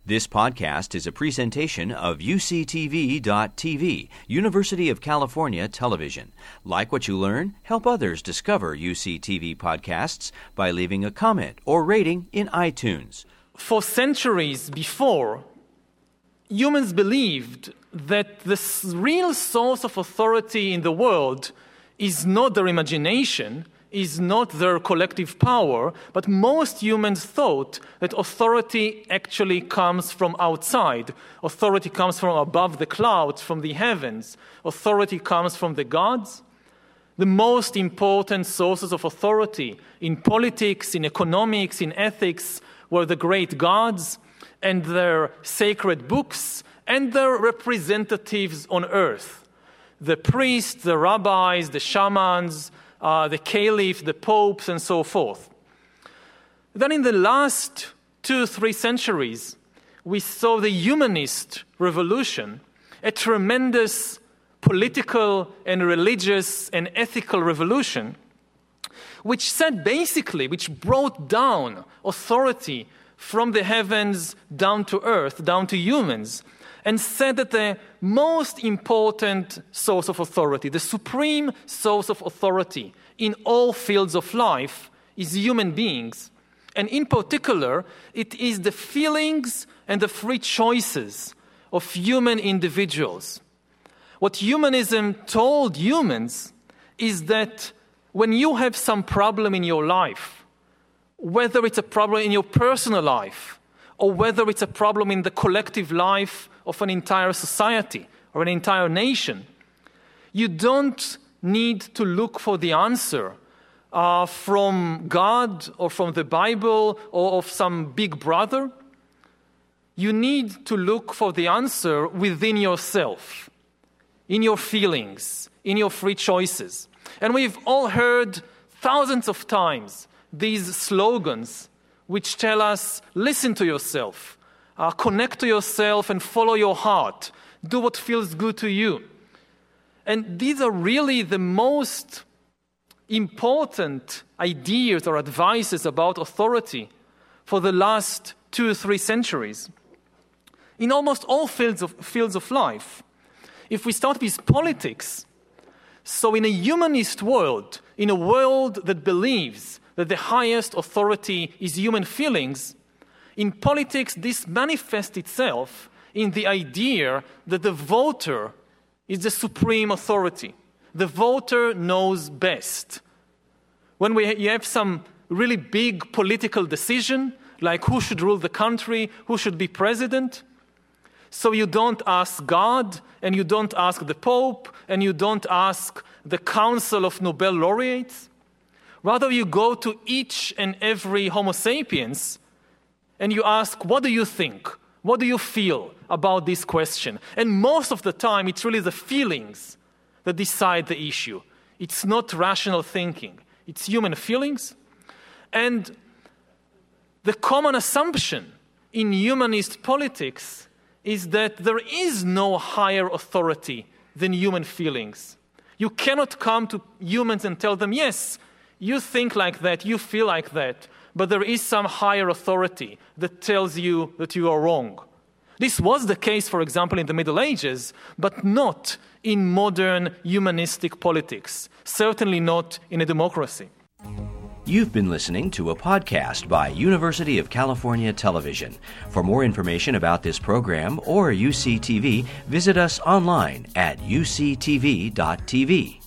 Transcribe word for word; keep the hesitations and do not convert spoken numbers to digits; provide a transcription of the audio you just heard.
This podcast is a presentation of U C T V dot T V, University of California Television. Like what you learn? Help others discover U C T V podcasts by leaving a comment or rating in iTunes. For centuries before, humans believed that the real source of authority in the world is not their imagination, is not their collective power, but most humans thought that authority actually comes from outside. Authority comes from above the clouds, from the heavens. Authority comes from the gods. The most important sources of authority in politics, in economics, in ethics were the great gods and their sacred books and their representatives on earth. The priests, the rabbis, the shamans, Uh, the caliph, the popes, and so forth. Then in the last two, three centuries, we saw the humanist revolution, a tremendous political and religious and ethical revolution, which said basically, which brought down authority from the heavens down to earth, down to humans, and said that the most important source of authority, the supreme source of authority in all fields of life is human beings. And in particular, it is the feelings and the free choices of human individuals. What humanism told humans is that when you have some problem in your life, whether it's a problem in your personal life, or whether it's a problem in the collective life of an entire society or an entire nation, you don't need to look for the answer uh, from God or from the Bible or of some big brother. You need to look for the answer within yourself, in your feelings, in your free choices. And we've all heard thousands of times these slogans which tell us, listen to yourself, uh, connect to yourself and follow your heart. Do what feels good to you. And these are really the most important ideas or advices about authority for the last two or three centuries in almost all fields of, fields of life. If we start with politics, so in a humanist world, in a world that believes that the highest authority is human feelings, in politics this manifests itself in the idea that the voter is the supreme authority. The voter knows best. When we, you have some really big political decision, like who should rule the country, who should be president, so you don't ask God, and you don't ask the Pope, and you don't ask the Council of Nobel laureates. Rather, you go to each and every Homo sapiens and you ask, what do you think? What do you feel about this question? And most of the time, it's really the feelings that decide the issue. It's not rational thinking. It's human feelings. And the common assumption in humanist politics is that there is no higher authority than human feelings. You cannot come to humans and tell them, yes, you think like that, you feel like that, but there is some higher authority that tells you that you are wrong. This was the case, for example, in the Middle Ages, but not in modern humanistic politics, certainly not in a democracy. You've been listening to a podcast by University of California Television. For more information about this program or U C T V, visit us online at U C T V dot T V.